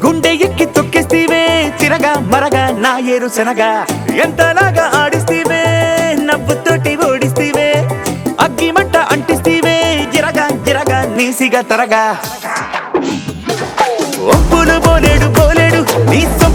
గుండె ఎక్కి తొక్కిస్తీవే తిరగా మరగా నా ఏరు శనగా ఎంతలాగా ఆడిస్తీవే నవ్వుతోటి ఓడిస్తీవే అగ్గి మంట అంటిస్తీవే జిరగా జిరగా నీసిగా తరగా ఒప్పులు బోలేడు బోలేడు నీ